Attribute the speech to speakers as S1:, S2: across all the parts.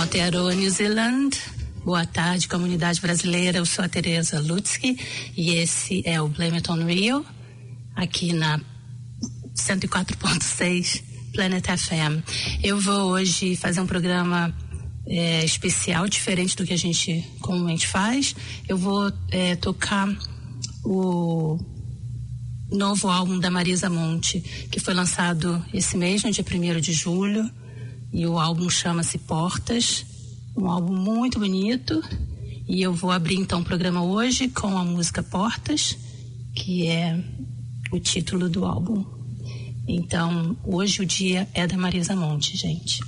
S1: Aotearoa, New Zealand. Boa tarde, comunidade brasileira. Eu sou a Tereza Lutzky e esse é o Blame It on Rio, aqui na 104.6 Planet FM. Eu vou hoje fazer um programa especial, diferente do que a gente comumente faz. Eu vou tocar o novo álbum da Marisa Monte, que foi lançado esse mês, no dia 1º de julho, e o álbum chama-se Portas, um álbum muito bonito, e eu vou abrir então o programa hoje com a música Portas, que é o título do álbum. Então, hoje o dia é da Marisa Monte, gente.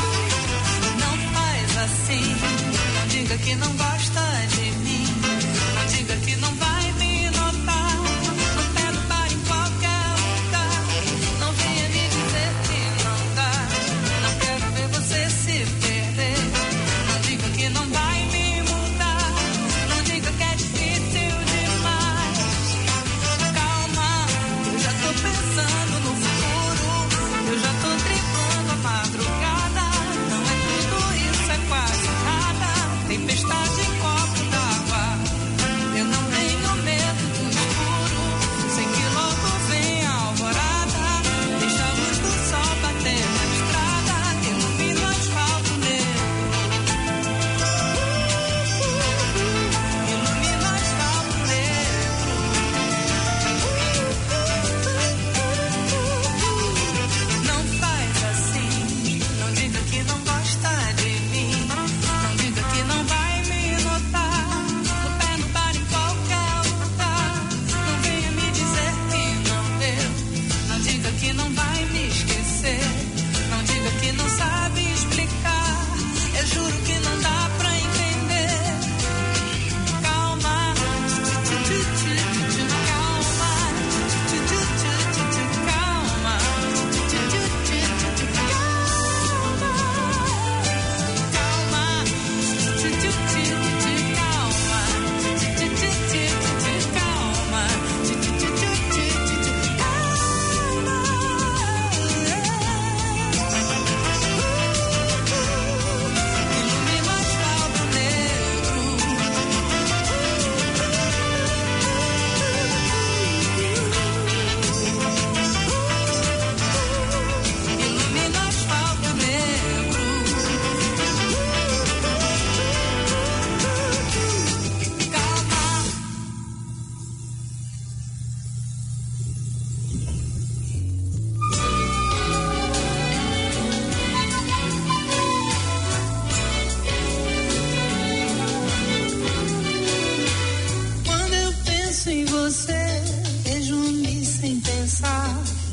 S2: Que não gosta de mim.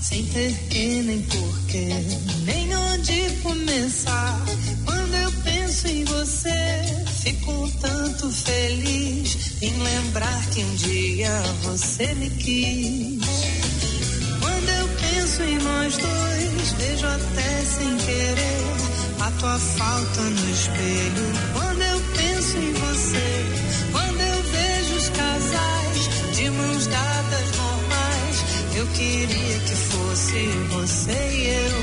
S2: sem ter que nem porquê, nem onde começar. Quando eu penso em você, fico tanto feliz em lembrar que um dia você me quis. Quando eu penso em nós dois, vejo até sem querer a tua falta no espelho. Quando eu penso em você, quando eu vejo os casais de mãos dadas normais, eu queria que fosse você e eu.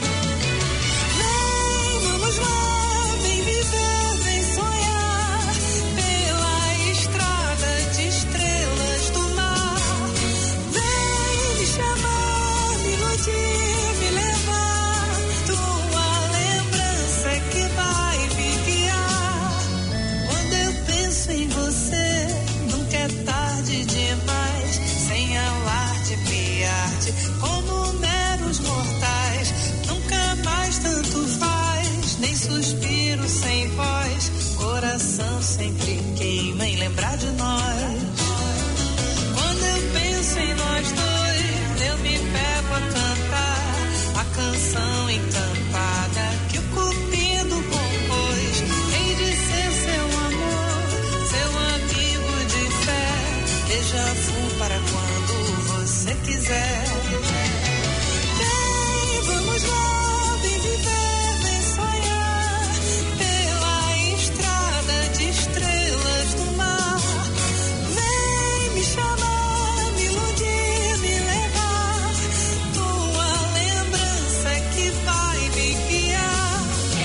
S2: Vem, vamos lá, vem viver, vem sonhar pela estrada de estrelas do mar. Vem me chamar, me iludir, me levar. Tua lembrança é que vai me guiar. Quando eu penso em você, nunca é tarde demais. Sem alarde, piarte, como meros mortais. Nunca mais tanto faz, nem suspiro sem voz. Coração sempre queima em lembrar de nós. Quando eu penso em nós dois, eu me pego a cantar a canção encantada que o Cupido compôs. Hei de ser seu amor, seu amigo de fé. Déjà vu para quando você quiser. Vem, vamos lá, vem viver, vem sonhar pela estrada de estrelas do mar. Vem me chamar, me iludir, me levar. Tua lembrança é que vai me guiar.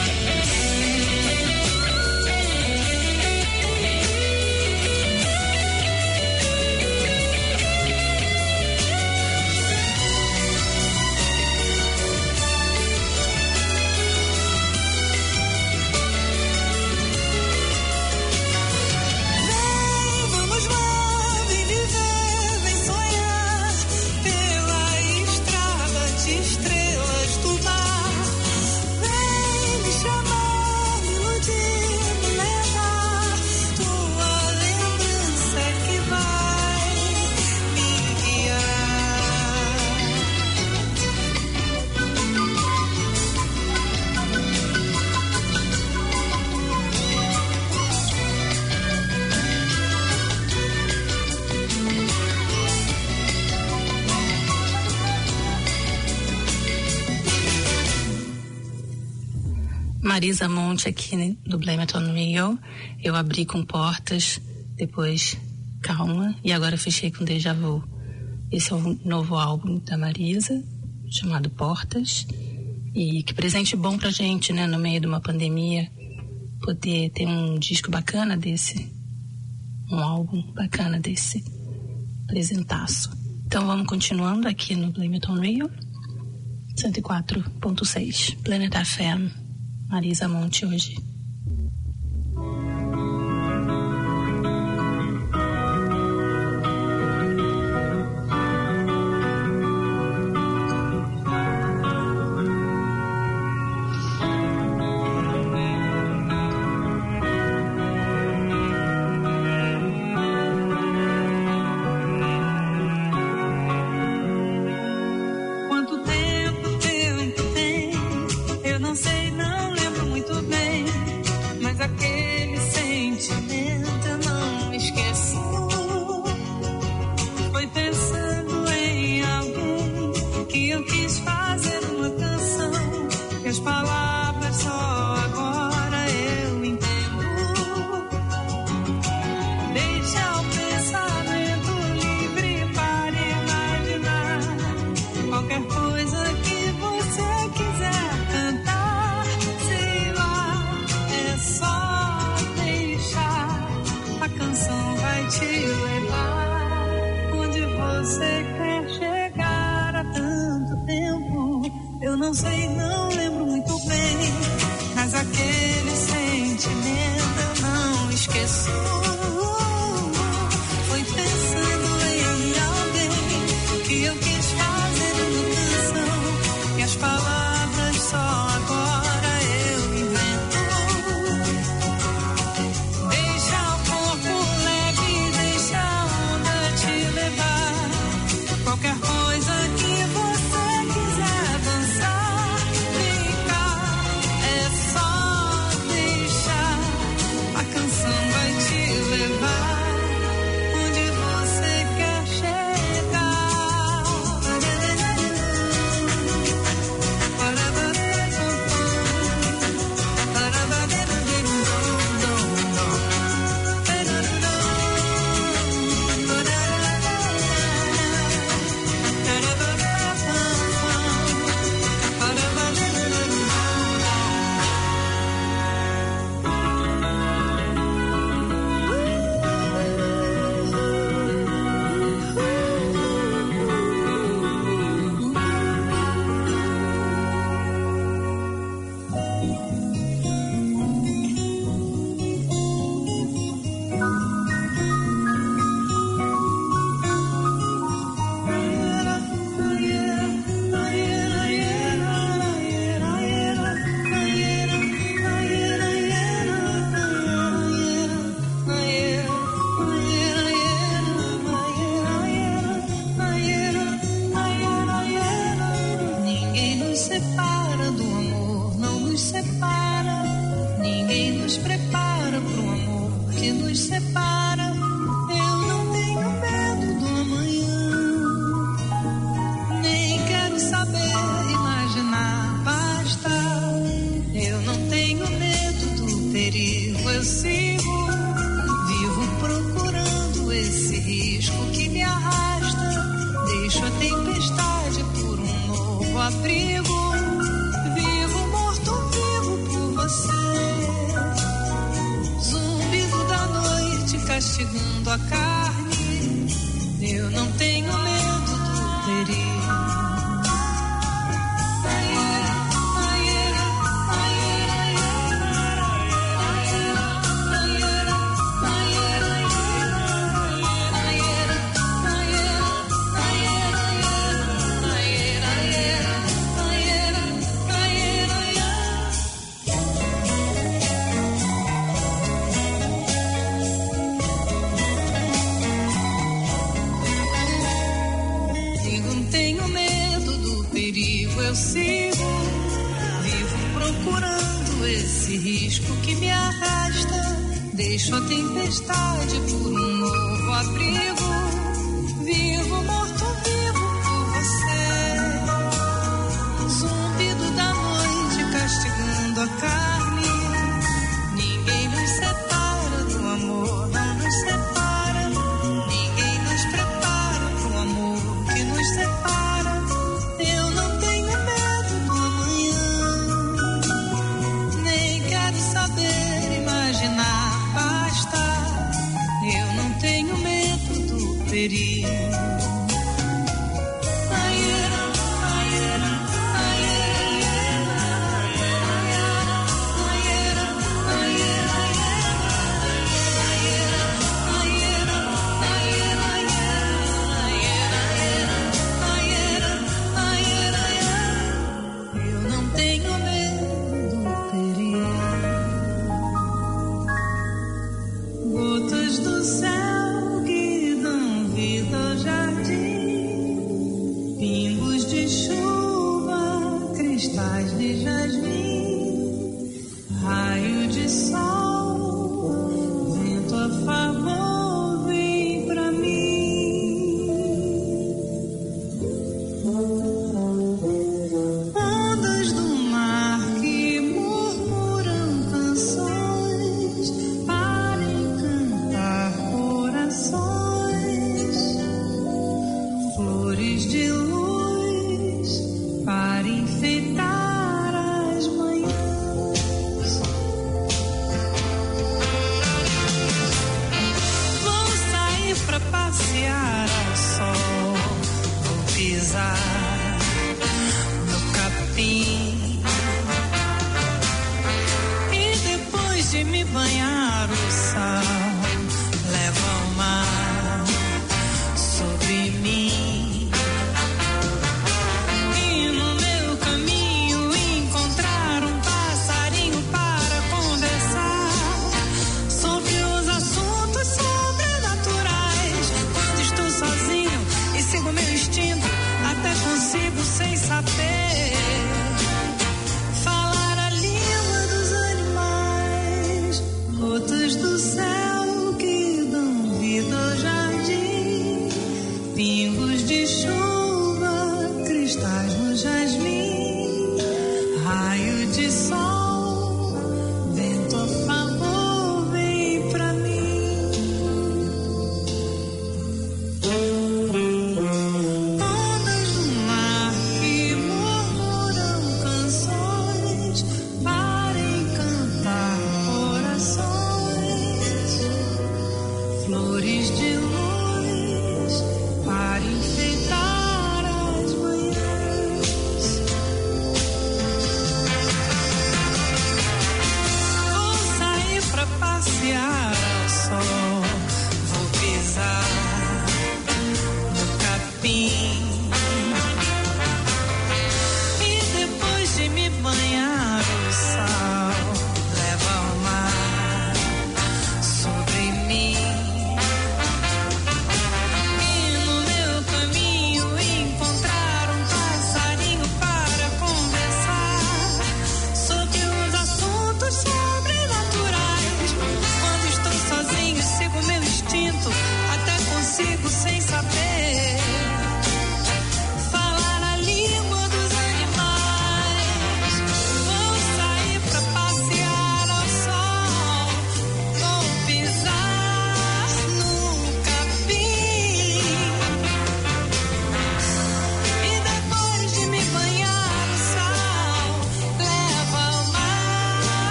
S2: Vem, vamos lá, vem viver, vem sonhar pela estrada de estrelas do mar. Vem me chamar, me iludir, me levar. Tua lembrança é que vai me guiar.
S1: Marisa Monte aqui, né, do Blame It On Me. Eu abri com Portas, depois Calma e agora fechei com Déjà Vu. Esse é o novo álbum da Marisa, chamado Portas. E que presente bom pra gente, né, no meio de uma pandemia, poder ter um disco bacana desse, um álbum bacana desse, presentaço. Então vamos continuando aqui no Blame It On Rio, 104.6, Planet FM, Marisa Monte hoje.
S2: Quanto tempo tem? Eu não sei, não lembro muito bem. Mas aquele sentimento eu não esqueço. Foi pensando em alguém que eu quis fazer uma canção. Que as palavras só agora eu entendo. Deixa o pensamento livre para imaginar qualquer coisa que você quiser cantar. Sei lá, é só deixar. A canção vai te levar onde você quer chegar. Há tanto tempo eu não sei, não lembro muito bem. Mas aquele sentimento eu não esqueço. Foi pensando em alguém que eu quis fazer uma canção. E as palavras só agora eu invento. Deixa o corpo leve, deixa a onda te levar. Qualquer coisa que você deixo a tempestade por um novo abrigo. Vivo morto-vivo por você. Zumbido da noite castigando a carne. Eu não tenho medo do perigo. Eu sigo, vivo procurando esse risco que me arrasta. Deixo a tempestade por um novo abrigo. Vivo morto-vivo por você. Zumbido da noite castigando a carne. Ninguém nos separa do amor, não nos separa. Ninguém nos prepara pro amor que nos separa. Eu não tenho medo do amanhã, nem quero saber imaginar, basta. Eu não tenho medo do perigo. Gotas do céu que dão vida ao jardim, pingos de chuva, cristais de jasmim, raio de sol, vento a favor, vem pra mim. Ondas do mar que murmuram canções, flores de luz para enfeitar as manhãs. Vou sair pra passear ao sol, vou pisar no capim e depois de me banhar o sal leva o mar sobre mim. E no meu caminho encontrar um passarinho para conversar sobre os assuntos sobrenaturais. Quando estou sozinho e sigo meu instinto, até consigo sem saber falar a língua dos animais. Gotas do céu que dão vida ao jardim, pingos de chuva, cristais no jasmim, raio de sol, vento a favor, vem pra mim. Ondas do mar que murmuram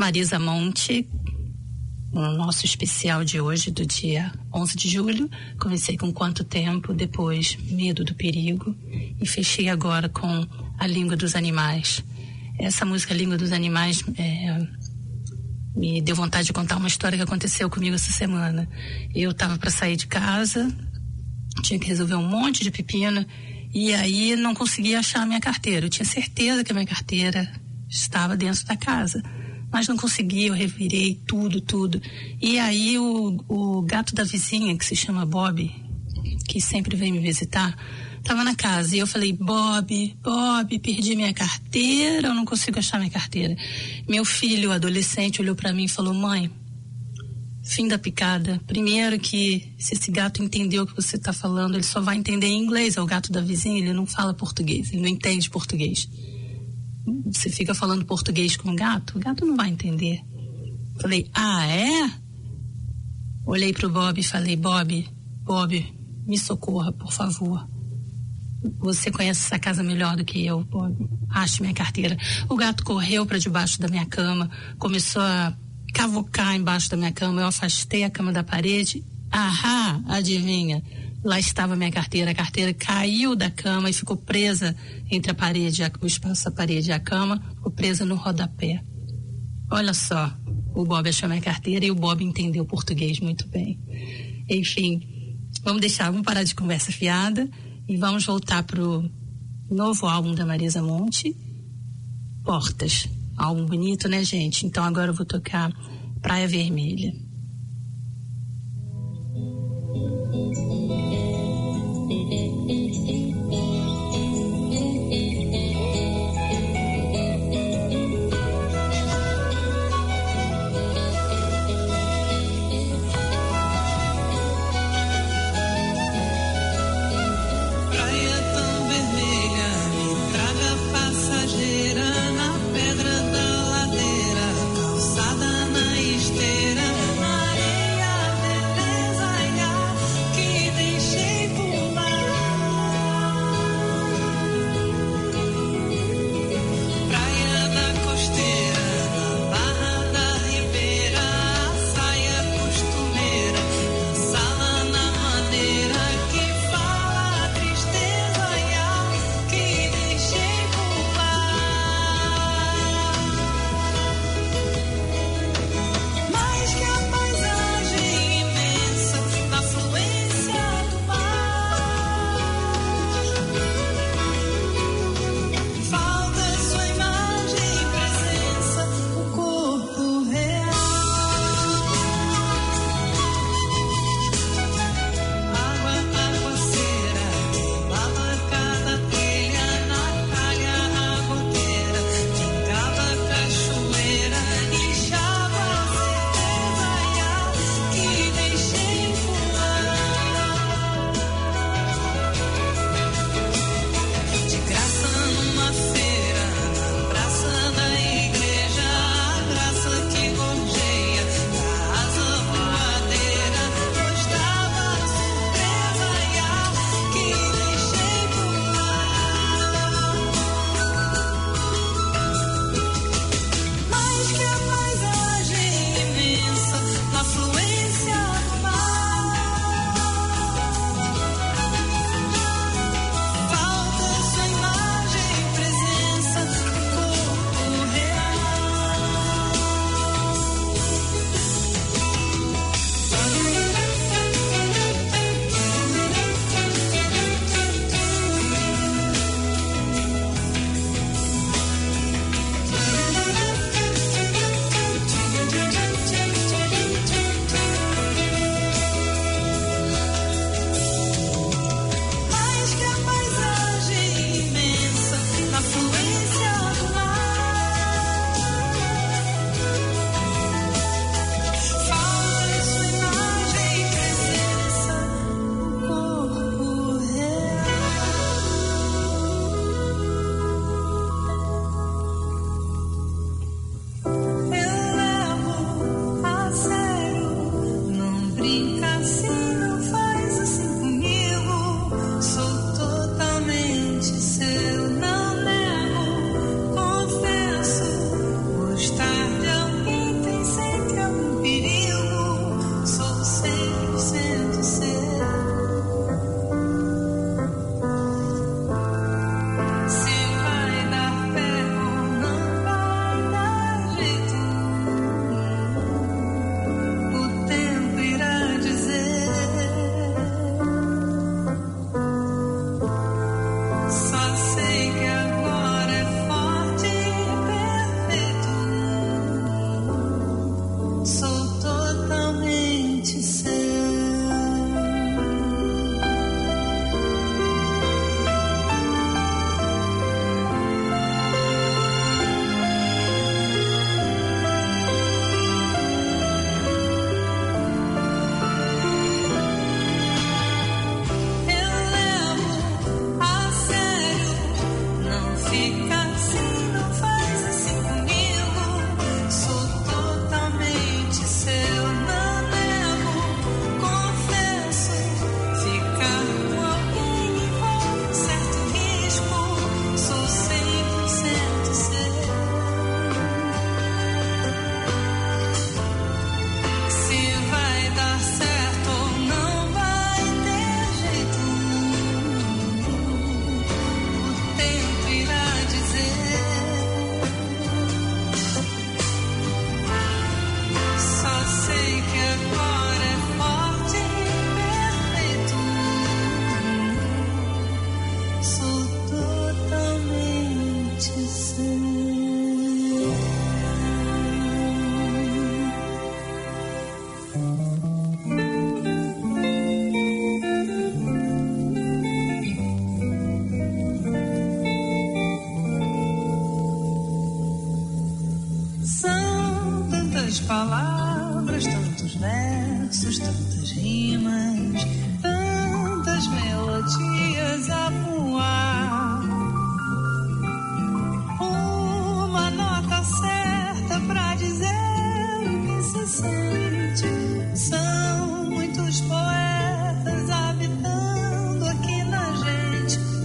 S1: Marisa Monte, no nosso especial de hoje, do dia 11 de julho. Comecei com Quanto Tempo, depois Medo do Perigo e fechei agora com A Língua dos Animais. Essa música, Língua dos Animais, me deu vontade de contar uma história que aconteceu comigo essa semana. Eu estava para sair de casa, tinha que resolver um monte de pepino e aí não conseguia achar a minha carteira. Eu tinha certeza que a minha carteira estava dentro da casa, mas não consegui, eu revirei tudo. E aí o gato da vizinha, que se chama Bob, que sempre vem me visitar, estava na casa. E eu falei, Bob, perdi minha carteira, eu não consigo achar minha carteira. Meu filho, adolescente, olhou para mim e falou, mãe, fim da picada. Primeiro que se esse gato entendeu o que você está falando, ele só vai entender em inglês. É o gato da vizinha, ele não fala português, ele não entende português. Você fica falando português com o gato não vai entender. Falei, é? Olhei pro Bob e falei, Bob, me socorra, por favor. Você conhece essa casa melhor do que eu, Bob. Ache minha carteira. O gato correu para debaixo da minha cama, começou a cavocar embaixo da minha cama. Eu afastei a cama da parede. Adivinha? Lá estava minha carteira. A carteira caiu da cama e ficou presa entre a parede, o espaço da parede e a cama, ficou presa no rodapé. Olha só, o Bob achou minha carteira e o Bob entendeu português muito bem. Enfim, vamos parar de conversa fiada e vamos voltar pro novo álbum da Marisa Monte, Portas. Álbum bonito, né, gente? Então agora eu vou tocar Praia Vermelha.
S2: Na pedra da ladeira, calçada na esteira, na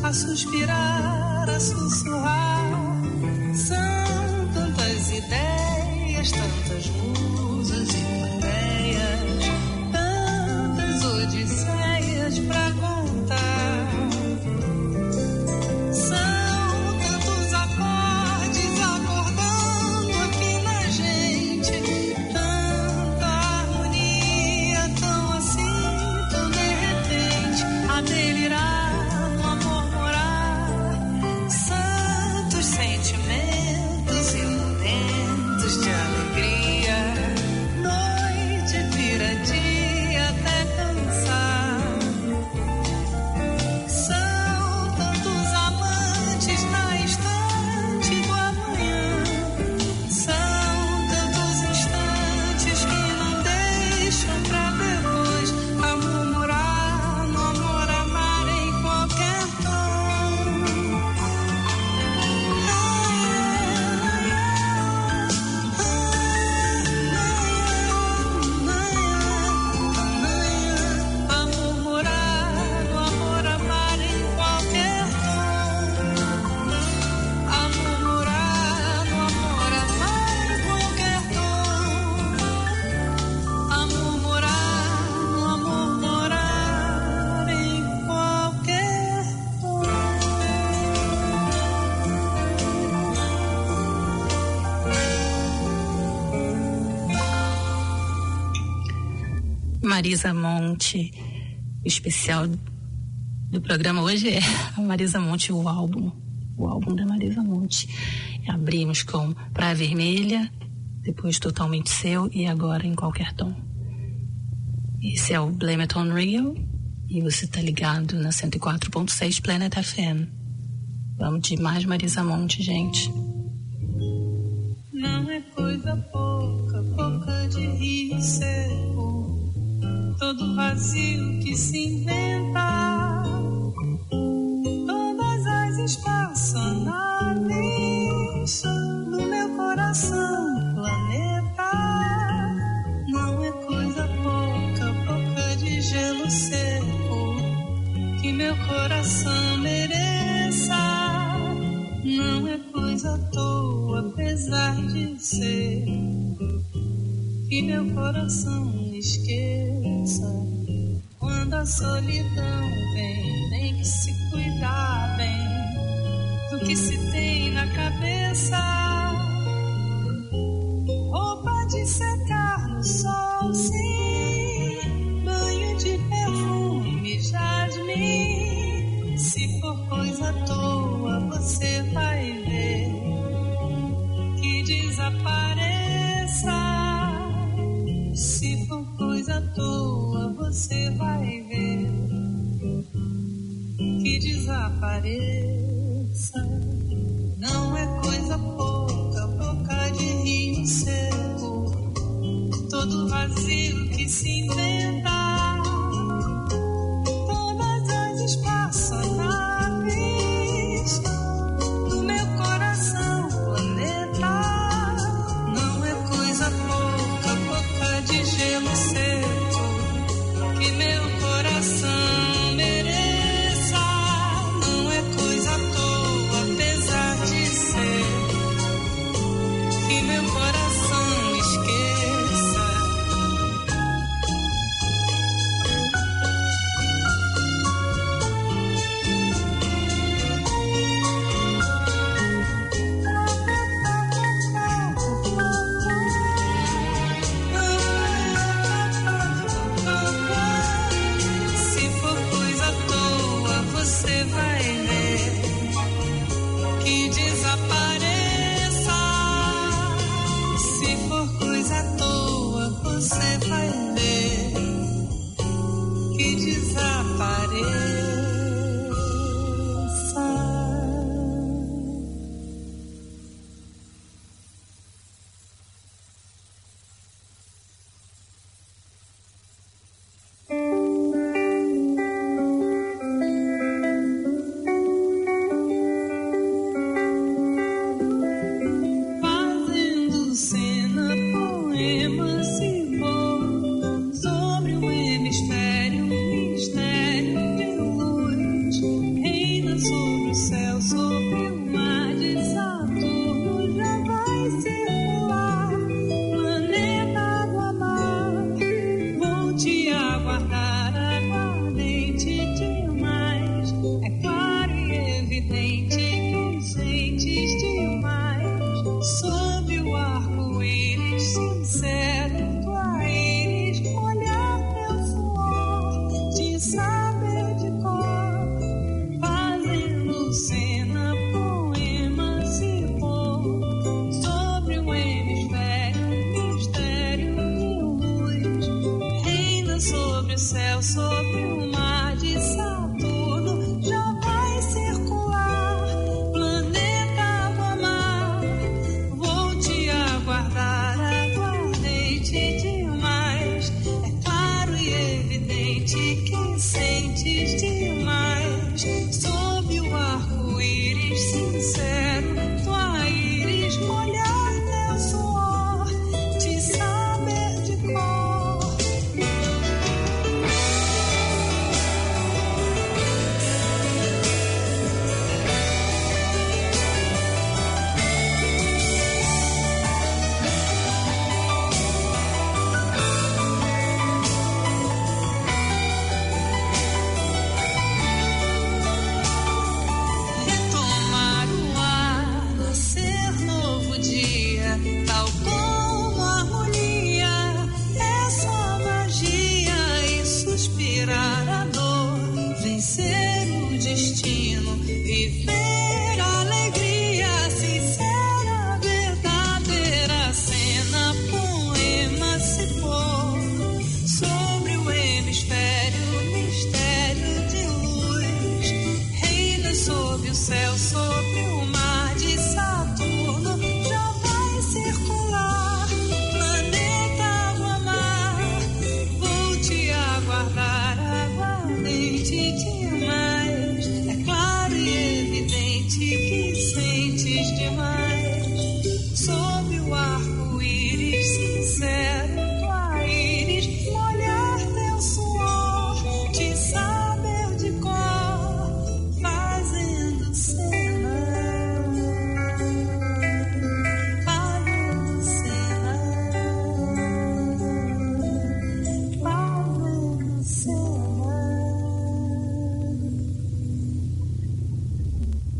S2: a suspirar, a sussurrar. São tantas ideias, tantas musas e ideias, tantas odisseias pra contar. São tantos acordes acordando aqui na gente, tanta harmonia, tão assim, tão de repente, a delirar. Sentimentos e momentos de alegria, noite vira dia até cansar. São tantos amantes na estante do amanhã, são tantos instantes que não deixam pra depois a murmurar no amor, amar em qualquer tom.
S1: Marisa Monte, o especial do programa hoje é a Marisa Monte, o álbum da Marisa Monte. Abrimos com Praia Vermelha, depois Totalmente Seu e agora Em Qualquer Tom. Esse é o Blame It On Real e você tá ligado na 104.6 Planet FM. Vamos de mais Marisa Monte, gente.
S2: Não é coisa pouca, pouca de rio seco, todo vazio que se inventa, todas as espaçonaves do meu coração, planeta. Não é coisa pouca, pouca de gelo seco que meu coração mereça. Não é coisa à toa, apesar de ser que meu coração esqueça. Quando a solidão vem, tem que se cuidar bem do que se tem na cabeça. Roupa de secar no sol, sim, banho de perfume, jasmim. Se for coisa à toa, você vai ver que desapareça. Se for coisa à toa, você vai ver que desapareça. Não é coisa pouca, boca de rio seco, todo vazio que se inventa, todas as espaçonaves do meu coração, planeta. Não é coisa pouca, boca de gelo seco que meu coração mereça. Não é coisa à toa, apesar de ser que meu coração esqueça.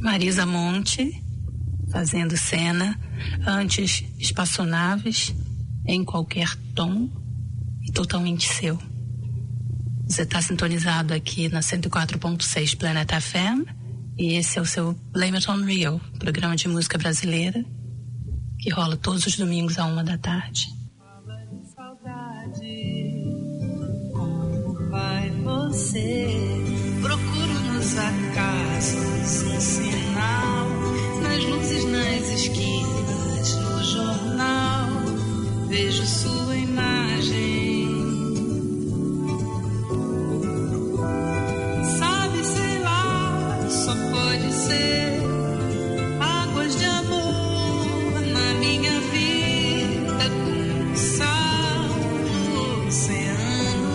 S1: Marisa Monte, fazendo cena. Antes, Espaçonaves, Em Qualquer Tom e Totalmente Seu. Você está sintonizado aqui na 104.6 Planet FM e esse é o seu Blame It On Real, programa de música brasileira que rola todos os domingos à 1h.
S2: Fala de saudade, como vai você? Procuro nos acasos um sinal, nas luzes, nas esquinas, no jornal, vejo sua imagem. Sabe, sei lá, só pode ser águas de amor na minha vida, com sal no oceano.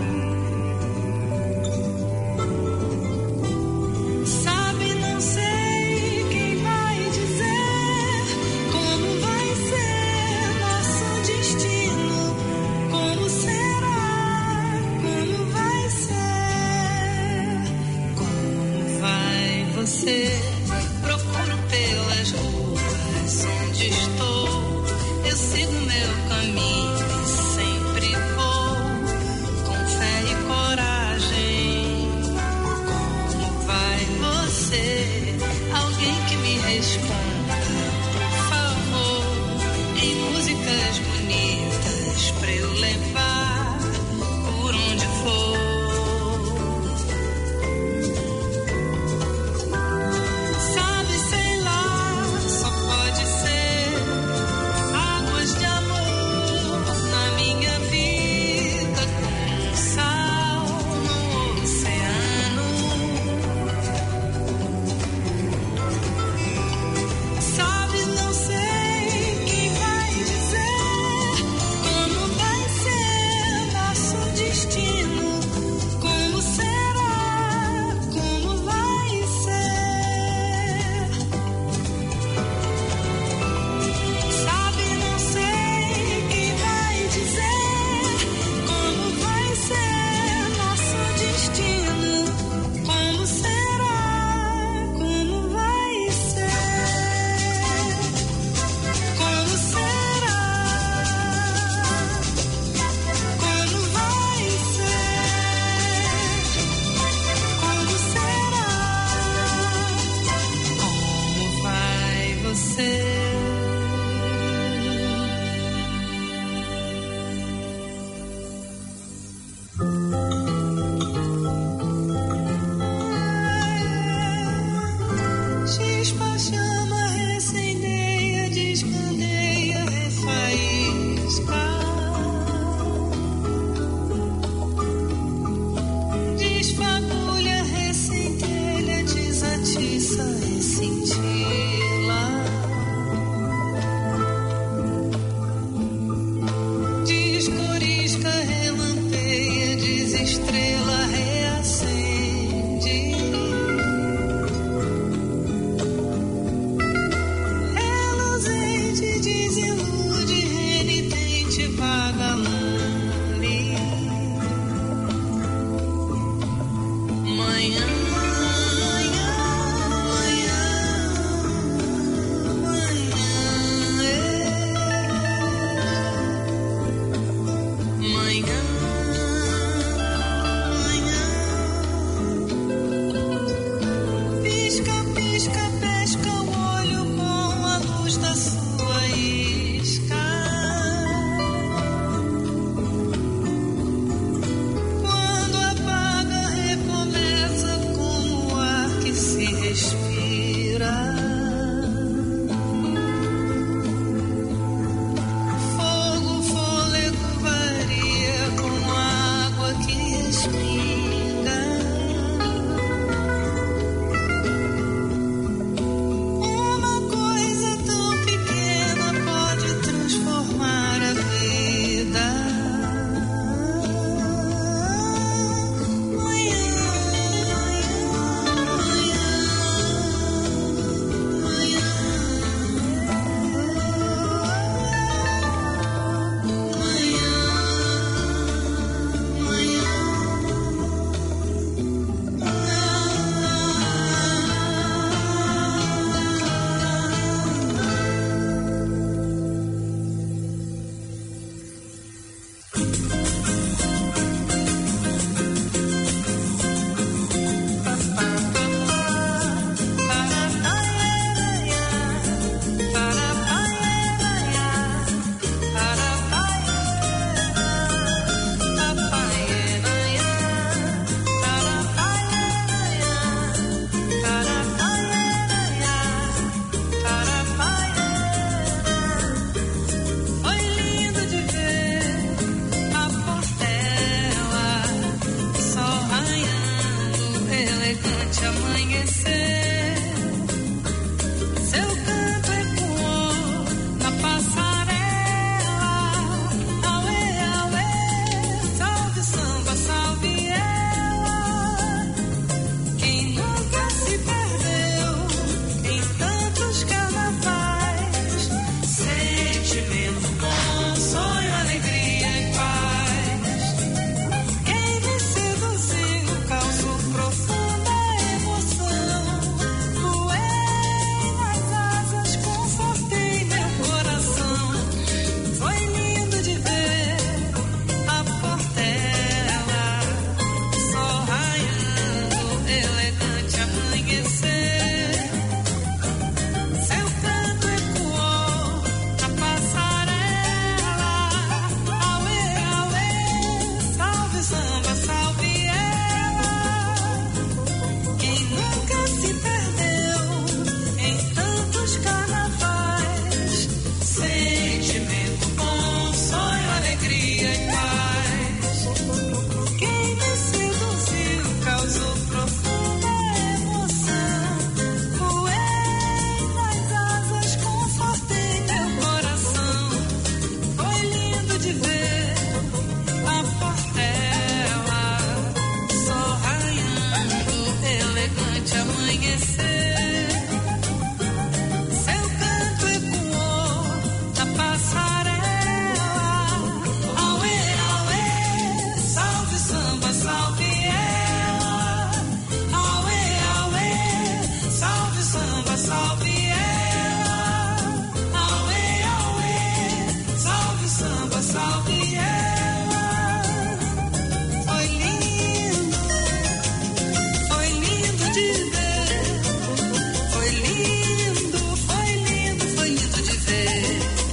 S2: Sabe, não sei quem vai dizer como vai ser nosso destino, como será, como vai ser, como vai você. Procuro pelas ruas onde estou, eu sigo meu caminho e sempre vou, com fé e coragem. Como vai você? Alguém que me responda, por favor, em músicas bonitas pra eu levar por onde for. Sabe, sei lá, só pode ser águas de amor na minha vida, com sal no oceano. elegante amanhecer. Seu canto ecoou na passarela. Auê, auê, salve samba, salve ela. Quem nunca se perdeu em tantos carnavais. Sentimento bom, sonho, alegria e paz. Quem me seduziu causou profunda emoção. Voei nas asas, confortei meu coração. Foi lindo de ver a Portela, sol raiando, elegante amanhecer. Seu canto ecoou na passarela. Auê, auê, salve samba, salve ela. Quem nunca se perdeu em tantos carnavais. Sentimento bom, sonho, alegria e paz. Quem me seduziu causou profunda emoção. Voei nas asas, confortei meu coração. Foi lindo de ver a Portela, sol raiando, elegante amanhecer. Seu canto ecoou na passarela. Auê, auê, salve samba, salve ela. Auê, auê, salve samba, salve ela. Auê, auê, salve samba, salve ela. Foi lindo de ver. Foi lindo, foi lindo, foi lindo de ver.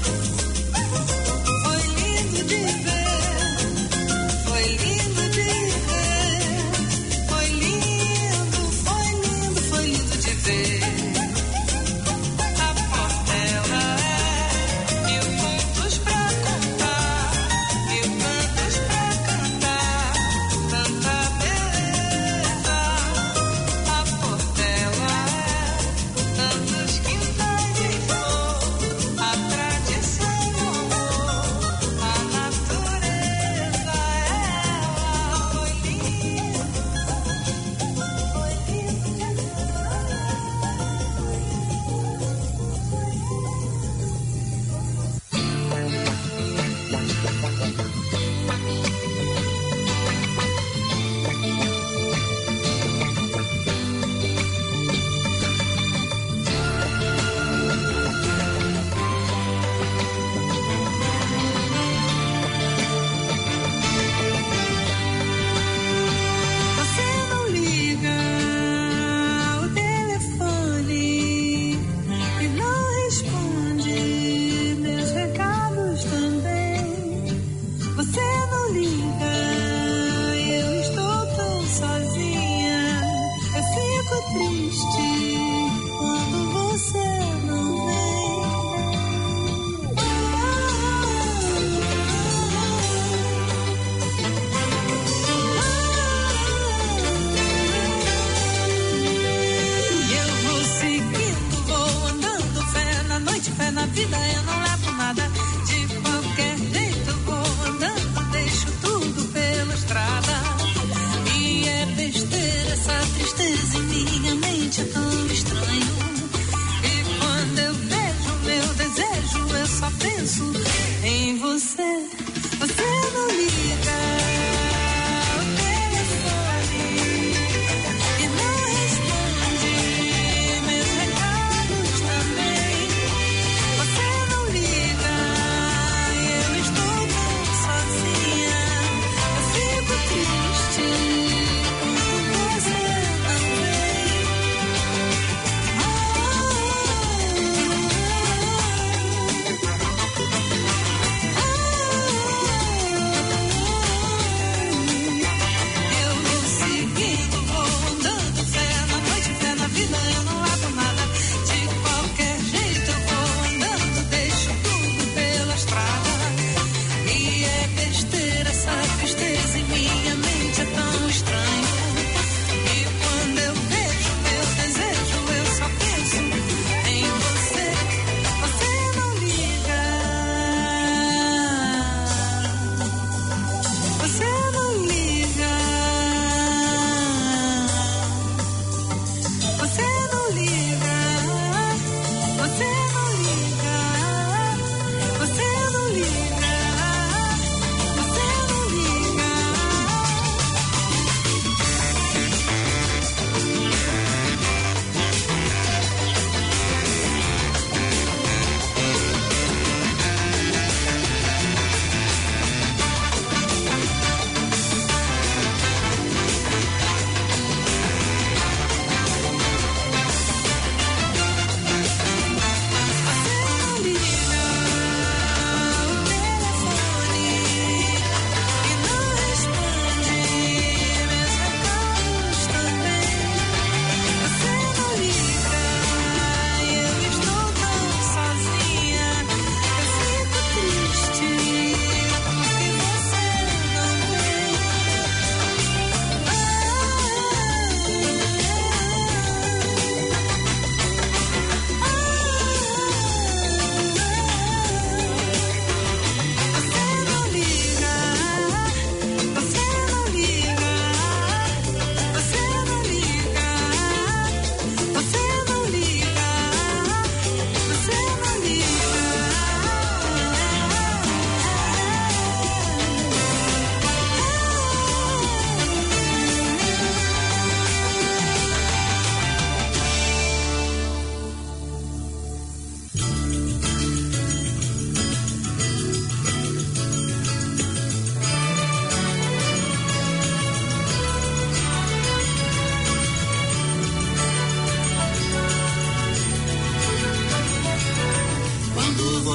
S2: Foi lindo de ver. Foi lindo de ver. Foi lindo, foi lindo, foi lindo de ver. A Portela é 1000 contos pra contar, 1000 cantos pra cantar, tanta beleza. A Portela é tantos quintais de flor, a tradição, o amor, a natureza. Ela foi lindo, foi lindo de Você não liga o telefone e não responde meus recados também. Você não liga, eu estou tão sozinha. Eu fico triste quando você não vem. Eu vou seguindo, vou andando, fé na noite, fé na vida, eu não levo nada. De qualquer jeito vou andando, deixo tudo pela estrada. E é besteira essa tristeza em minha mente, é tão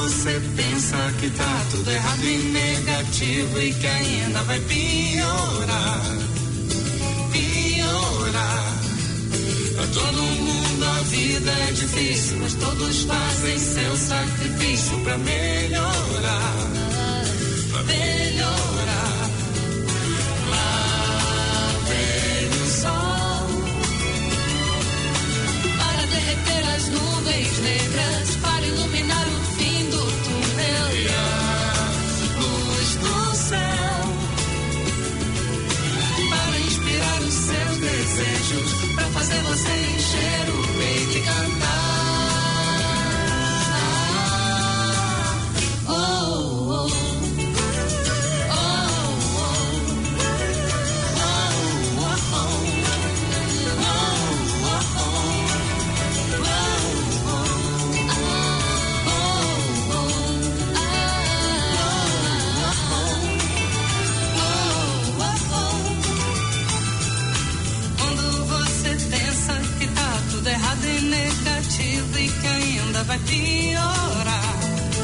S2: você pensa que tá tudo errado e negativo e que ainda vai piorar, piorar. Pra todo mundo a vida é difícil, mas todos fazem seu sacrifício pra melhorar, pra melhorar. Lá vem o sol para derreter as nuvens negras, para iluminar o fim do túnel e a luz do céu, para inspirar os seus desejos, para fazer você encher o peito e cantar. E que ainda vai piorar,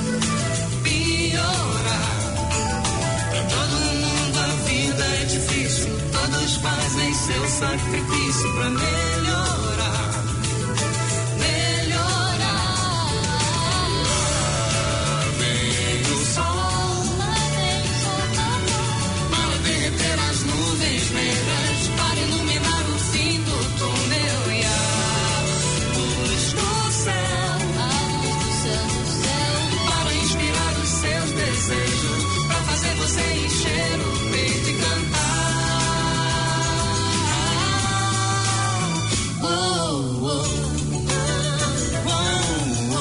S2: piorar. Pra todo mundo a vida é difícil, todos fazem seu sacrifício pra melhorar, melhorar. Lá vem o sol para derreter as nuvens negras, para iluminar o fim do túnel e a para inspirar os seus desejos, para fazer você encher o peito e cantar. Oh, oh, oh, oh,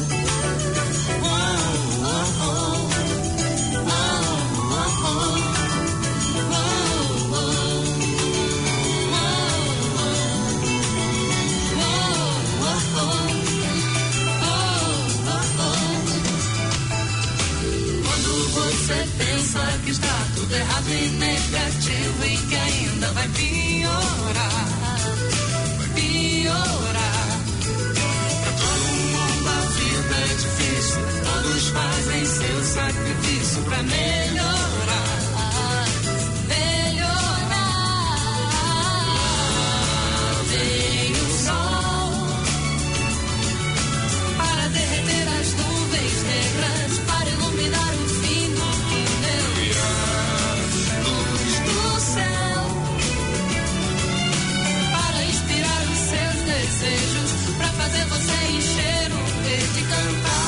S2: você pensa que está tudo errado e negativo e que ainda vai piorar, vai piorar. Pra todo mundo a vida é difícil, todos fazem seu sacrifício pra melhorar, melhorar. Lá vem o sol para derreter as nuvens negras, para iluminar o fim do túnel e a luz do céu, para inspirar os seus desejos, para fazer você encher o peito e cantar.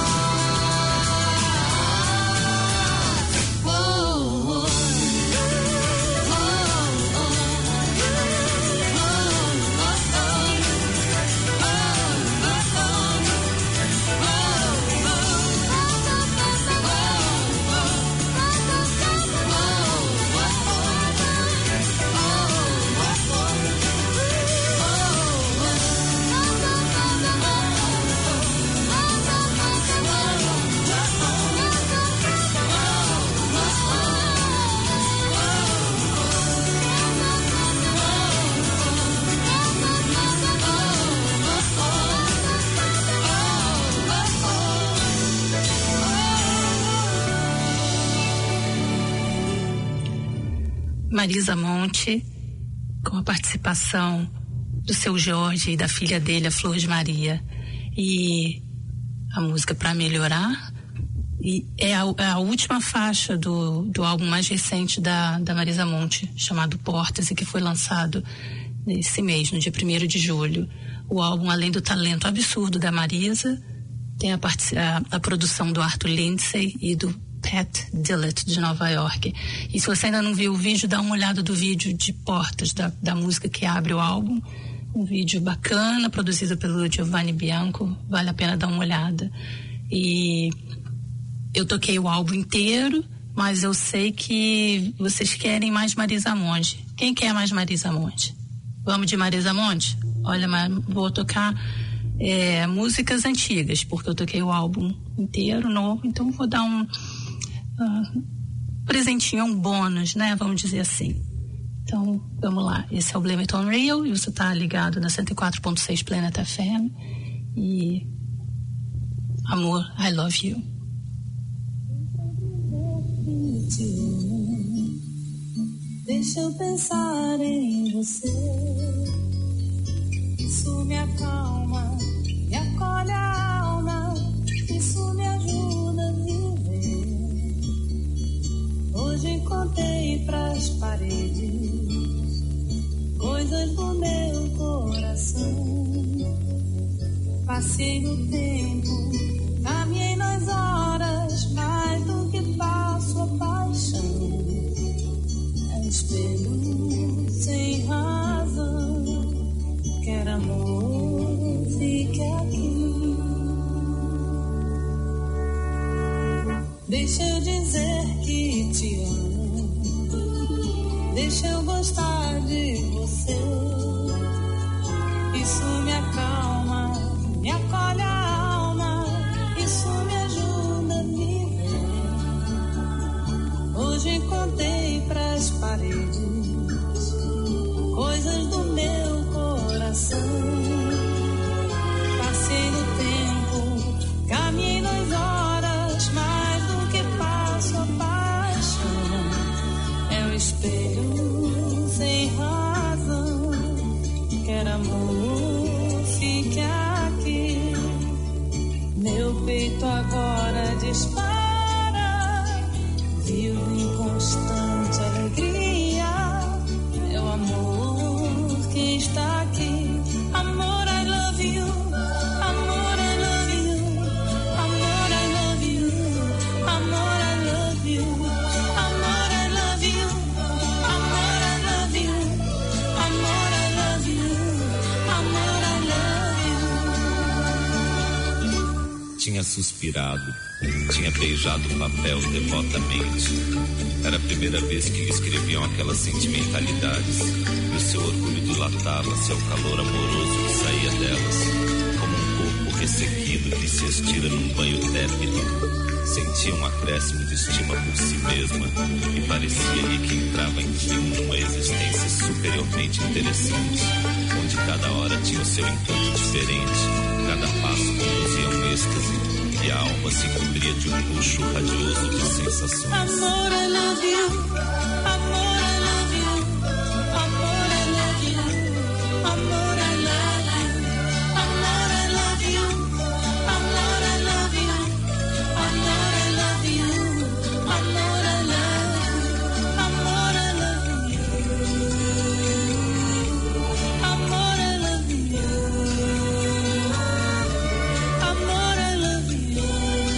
S1: Marisa Monte, com a participação do seu Jorge e da filha dele, a Flor de Maria, e a música Pra Melhorar, e é a última faixa do álbum mais recente da Marisa Monte, chamado Portas, e que foi lançado nesse mês, no dia 1º de julho. O álbum, além do talento absurdo da Marisa, tem a produção do Arthur Lindsay e do Pat Dillett, de Nova York. E se você ainda não viu o vídeo, dá uma olhada do vídeo de Portas, da música que abre o álbum. Um vídeo bacana, produzido pelo Giovanni Bianco, vale a pena dar uma olhada. E eu toquei o álbum inteiro, mas eu sei que vocês querem mais Marisa Monte. Quem quer mais Marisa Monte? Vamos de Marisa Monte? Olha, vou tocar músicas antigas, porque eu toquei o álbum inteiro, novo, então vou dar um presentinho, um bônus, né? Vamos dizer assim. Então, vamos lá. Esse é o Blame It On Real, e você está ligado na 104.6 Planet FM. E Amor, I love you.
S2: Deixa eu pensar em você. Isso me acalma, me acolhe a alma. Isso me ajuda a viver. Hoje contei pras paredes coisas do meu coração. Passei no tempo, caminhei nas horas, mais do que passo a paixão. É espelho sem razão, quer amor, fique aqui. Deixa eu dizer que te amo, deixa eu gostar de você. Isso me acalma, me acolhe a alma, isso me ajuda a viver. Hoje contei pras paredes coisas do meu coração. Passei no tempo, caminhei nas horas, mais do que passo a paixão. É o espelho sem razão, quer amor, fique aqui. Meu peito agora dispara, vivo em constante alegria. É o amor que está aqui. Amor, I love you. Amor, I love you. Amor, I love you. Amor, I love you. Amor, I love you. Amor, I love you. Amor, I love you. Amor, I love you.
S3: Tinha suspirado, tinha beijado o papel devotamente. Era a primeira vez que lhe escreviam aquelas sentimentalidades, e o seu orgulho dilatava-se ao calor amoroso que saía delas, como um corpo ressequido que se estira num banho tépido. Sentia um acréscimo de estima por si mesma, e parecia-lhe que entrava enfim numa existência superiormente interessante, onde cada hora tinha o seu encanto diferente, cada passo conduzia a um êxtase, e a alma se cobria de um luxo radioso de sensações.
S2: Amor, I love you. Amor, I love you. Amor, I love you. Amor, I love you. Amor, I love you. Amor, I love you. Amor, I love you. Amor, I love you. Amor, I love you. Amor, I love you. Amor, I love you.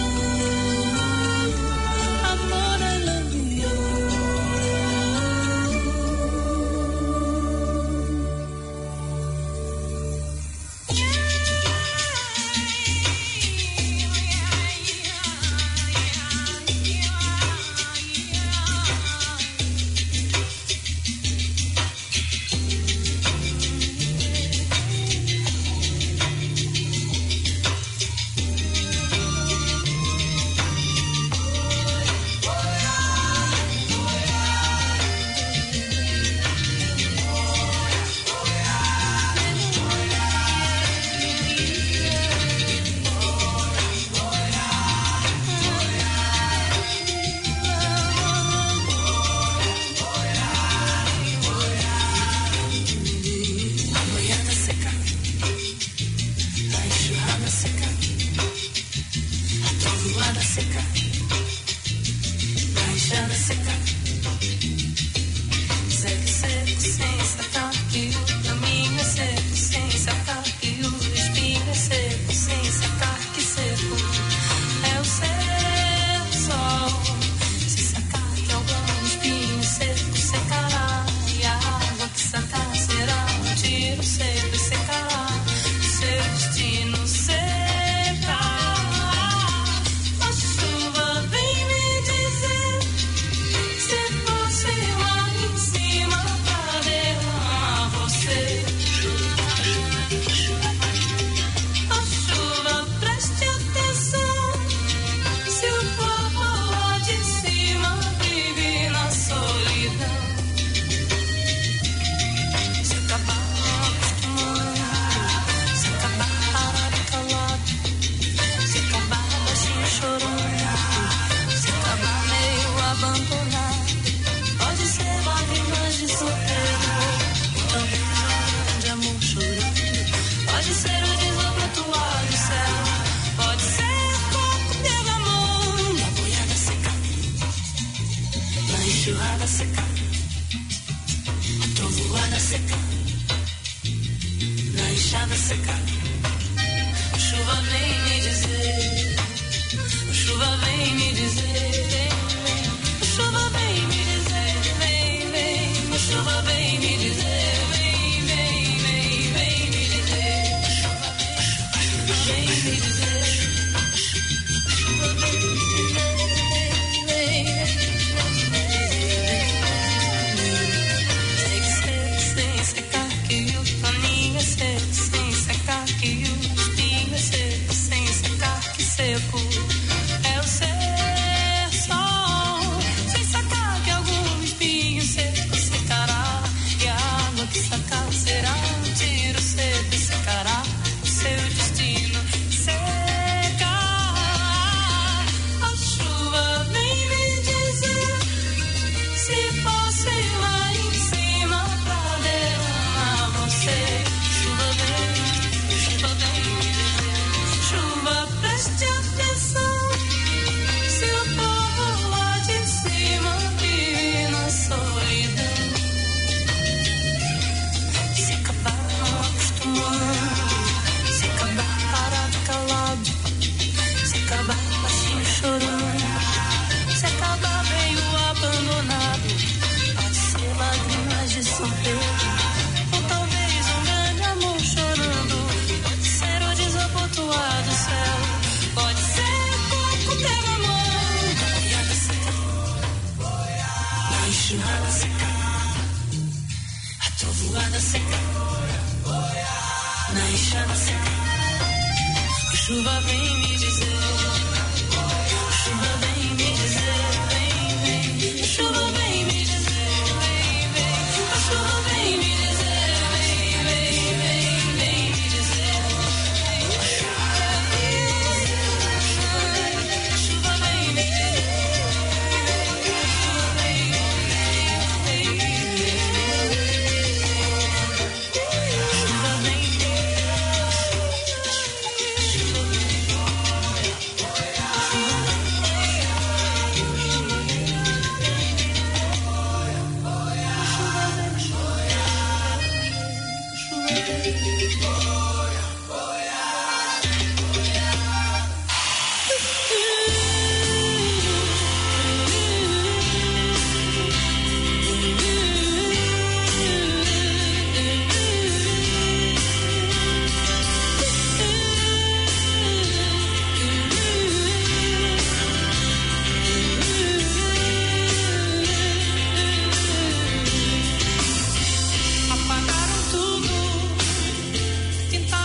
S2: Amor, I love you. madrugada seca. Chuva vem me dizer, chuva vem me dizer, vem, vem. Chuva vem me dizer, vem, vem. Chuva vem me dizer, vem, vem, vem, vem me dizer. Chuva vem me dizer, chuva vem me dizer, vem, vem. Sem secar que o paninho é seco, sem secar que o espinho é seco, sem secar que seco é o ser sol, sem secar que algum espinho seco secará, e a água que secar será um tiro seco e secará o seu destino. Secar, a chuva vem me dizer se posso ir lá em cima pra derramar você. Chuva vem me dizer, chuva preste atenção, se o povo lá de cima vive na solidão. Se acabar não acostumando, se acabar parado calado, se acabar baixinho chorando, se acabar meio abandonado, pode ser lágrimas de São Pedro, ou talvez um grande amor chorando, pode ser o desabotoado céu, pode ser coco pega a mão, boiada seca, na enxurrada seca, a trovoada seca, na enxada seca, chuva vem me dizer, chuva vem me dizer, vem, vem, chuva vem me dizer, vem, vem, chuva vem me dizer, vem, vem, vem, vem me dizer, chuva vem me dizer, apagaram tudo,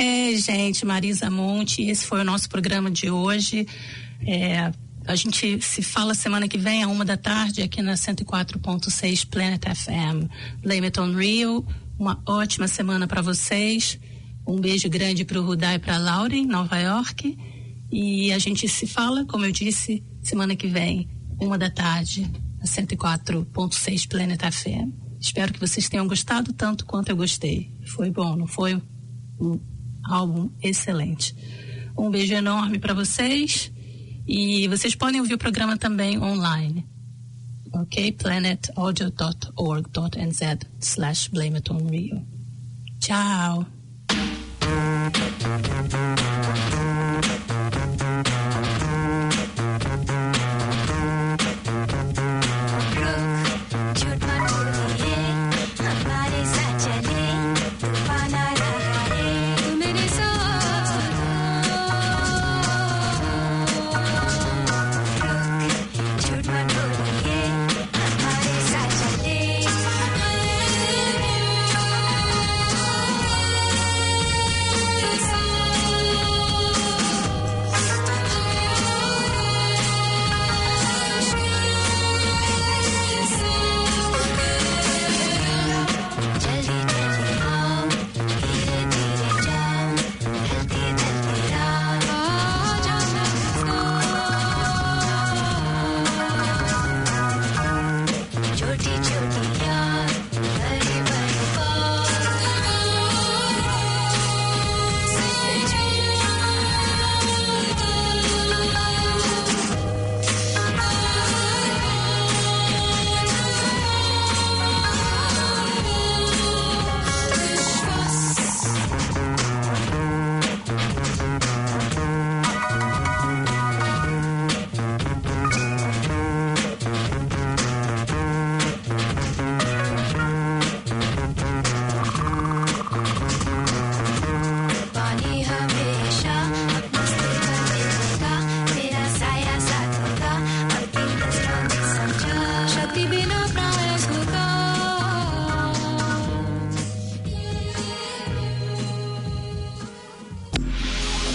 S1: Gente, Marisa Monte, esse foi o nosso programa de hoje. A gente se fala semana que vem, à 1h aqui na 104.6 Planet FM. Blame It on Rio. Uma ótima semana para vocês. Um beijo grande para o Rudá e para a Laura em Nova York. E a gente se fala, como eu disse, semana que vem, 1h na 104.6 Planet FM. Espero que vocês tenham gostado tanto quanto eu gostei. Foi bom, não foi? Um álbum excelente. Um beijo enorme para vocês. E vocês podem ouvir o programa também online. Ok? planetaudio.org.nz/Blame It on Rio. Tchau.